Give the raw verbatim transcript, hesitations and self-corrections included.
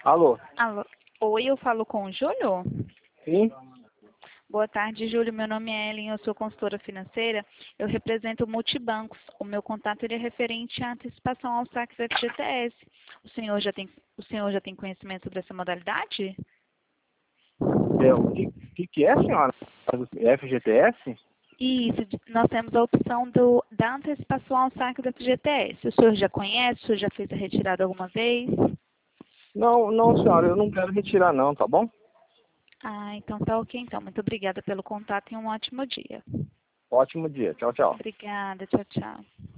Alô? Alô. Oi, eu falo com o Júlio? Sim? Boa tarde, Júlio. Meu nome é Ellen, eu sou consultora financeira. Eu represento o Multibancos. O meu contato ele é referente à antecipação ao saque do F G T S. O senhor já tem, o senhor já tem conhecimento dessa modalidade? É, o que, que, que é, senhora? F G T S? Isso, de- nós temos a opção do, da antecipação ao saque do F G T S. O senhor já conhece? O senhor já fez a retirada alguma vez? Não, não, senhora, eu não quero retirar não, tá bom? Ah, então tá ok. Então, muito obrigada pelo contato e um ótimo dia. Ótimo dia. Tchau, tchau. Obrigada. Tchau, tchau.